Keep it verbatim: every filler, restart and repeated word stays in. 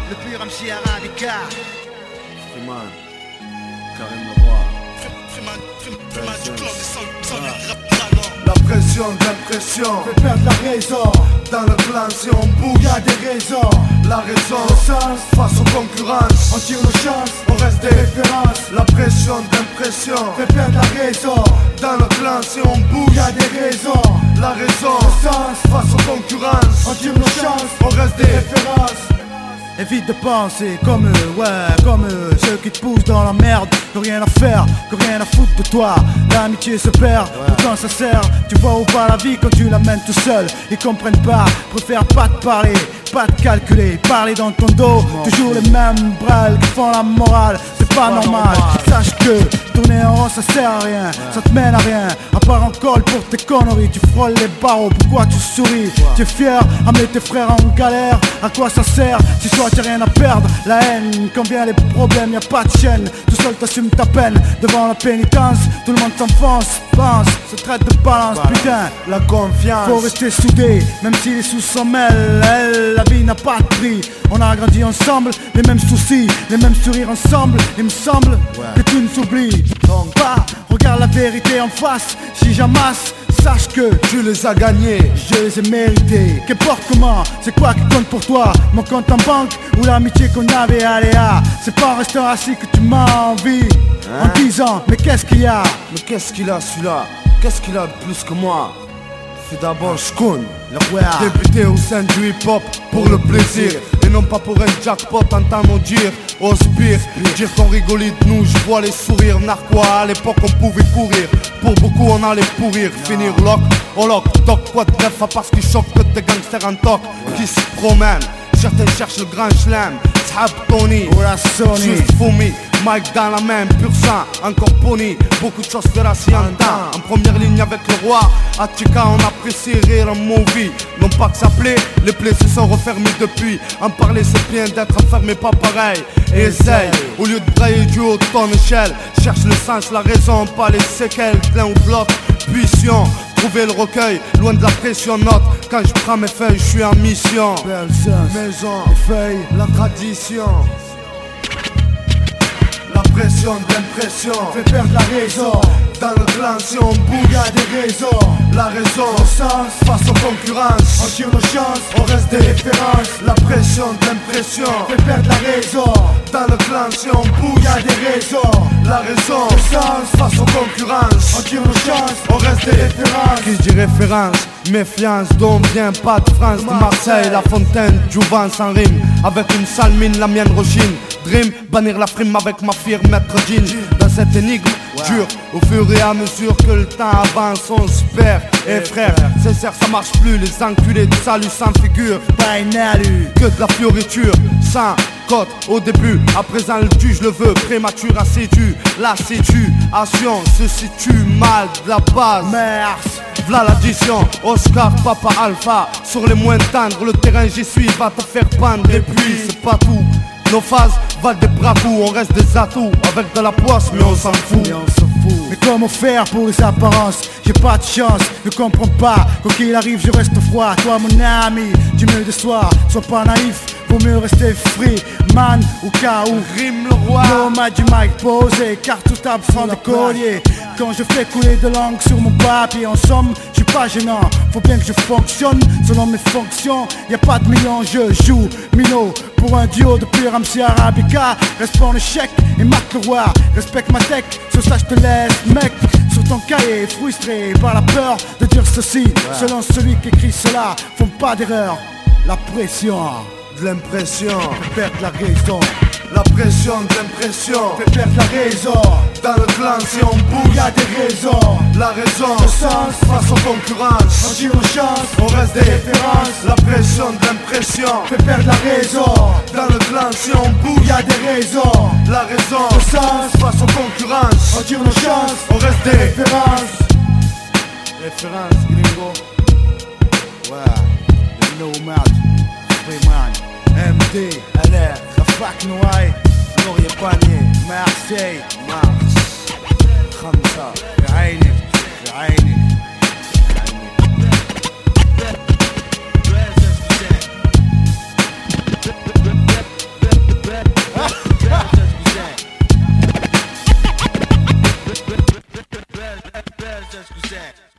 le pur M C Arabica. Freeman, Karim Leroy. La pression d'impression fait perdre la raison. dans le clan si on bouge. Y'a des raisons. La raison Le sens, face aux concurrences. on tire nos chances. On reste des Référence La pression d'impression fait perdre la raison. dans le clan si on bouge. Y'a des raisons. La raison Le sens, face aux concurrences. on tire nos chances. On reste des Référence. Évite de penser comme eux, ouais, comme eux. Ceux qui te poussent dans la merde, que rien à faire, que rien à foutre de toi. L'amitié se perd, pourtant ça sert. Tu vois ou pas la vie quand tu l'amènes tout seul. Ils comprennent pas, préfèrent pas te parler, pas te calculer, parler dans ton dos. Toujours les mêmes brels qui font la morale, c'est pas normal. Sache que tourner en rond ça sert à rien, ça te mène à rien. À part en colle pour tes conneries, tu frôles les barreaux, pourquoi tu souris? Tu es fier, amener tes frères en galère, à quoi ça sert? Si toi t'as rien à perdre, la haine, quand vient les problèmes, y a pas de chaîne. Tout seul t'assumes ta peine, devant la pénitence, tout le monde t'enfonce, pense, se traite de balance, putain. la confiance. Faut rester soudé, même si les sous s'en mêlent, elle, la vie n'a pas de prix. On a grandi ensemble, les mêmes soucis, les mêmes sourires ensemble. Il me semble que tu ne s'oublies donc pas. Regarde la vérité en face, si j'amasse, sache que Tu les as gagnés. je les ai mérités. Qu'importe comment, c'est quoi qui compte pour toi? Mon compte en banque ou l'amitié qu'on avait à Léa? C'est pas en restant assis que tu m'as envie. En disant, mais qu'est-ce qu'il y a? Mais qu'est-ce qu'il a celui-là? Qu'est-ce qu'il a de plus que moi? Fais d'abord Shkoun, Le roi. débuté au sein du hip-hop pour le plaisir et non pas pour un jackpot, entends-nous dire au spire. Dire qu'on rigolait de nous, je vois les sourires. Narquois, à l'époque on pouvait courir. Pour beaucoup on allait pourrir, finir lock, oh lock, toc, quoi de neuf à parce qu'ils choquent que des gangsters en toc qui se promènent. Certains cherchent le grand chelem, Shab Tony, Ou la Sony. juste Fumi, Mike dans la main, pur sang, encore pony. Beaucoup de choses fera si en temps. En première ligne avec le roi, à Tika on apprécie rire en movie. Non pas que ça plaît, les plaies se sont refermées depuis. En parler c'est bien, d'être enfermé pas pareil. Et essaye, au lieu de brailler du haut de ton échelle, cherche le sens, la raison, pas les séquelles. Plein ou bloc, puissions, trouver le recueil, loin de la pression note. Quand je prends mes feuilles, je suis en mission. Belle sens, Maison, les feuilles. la tradition. La pression d'impression Fait perdre la raison. dans le clan si on bouge. Y'a des raisons. La raison Le sens, face aux on concurrences. tire nos chances. On reste des Référence La pression d'impression fait perdre la raison. dans le clan si on bouge. Y'a des raisons. La raison Le sens, face aux on concurrences. tire nos chances. On reste des Référence Qui dit référence, méfiance, dont vient pas de France, de Marseille, la fontaine, Jouvin sans rime. Avec une sale mine, la mienne rechigne. Dream, bannir la frime avec ma firme, maître jean. Dans cette énigme, dure, au fur et à mesure que le temps avance, on se perd. Et frère, sincère, ça marche plus, les enculés du salut sans figure. Pas une allure. Que de la fioriture, sans cote au début. À présent le juge le veut, prémature, assidu. La situation se situe mal de la base. Merci. V'là l'addition, Oscar, Papa Alpha. Sur les moins tendres, le terrain j'y suis, va te faire pendre. Et puis c'est pas tout, nos phases valent des bras coups. On reste des atouts, avec de la poisse mais on s'en fout. Et on s'en fout. Mais comment faire pour les apparences? J'ai pas de chance, ne comprends pas. Quoi qu'il arrive, je reste froid. Toi, mon ami, tu me déçois. Sois pas naïf, vaut mieux rester free. Man ou K O. Rime le roi. Nomade du mic posé, carte sous table sans de collier. Quand je fais couler de langue sur mon papier, en somme, je suis pas gênant. Faut bien que je fonctionne selon mes fonctions. Y a pas de million, je joue Mino pour un duo de pur M C Arabica. Réponds le chèque et marque le roi. Respecte ma tech, sur ça je te laisse, mec. Sur ton cahier, frustré par la peur de dire ceci. Selon celui qui écrit cela, font pas d'erreur. La pression De l'impression, fait perdre la raison. la pression de l'impression. fait perdre la raison. Dans le clan si on bouge, Y'a des raisons. la raison Le sens, face aux on concurrences. tire nos chances. On reste des Référence La pression de l'impression. fait perdre la raison. Dans le clan si on bouge, Y'a des raisons. la raison Le sens, face aux concurrences. on tire nos chances. On reste des Référence références gringo. Ouais, le nomade, Freeman, M D, L R, Rafak Nouaï, Laurier Panier, Marseille, Mars, Khamsa. بعيني بعيني seul ce que c'est.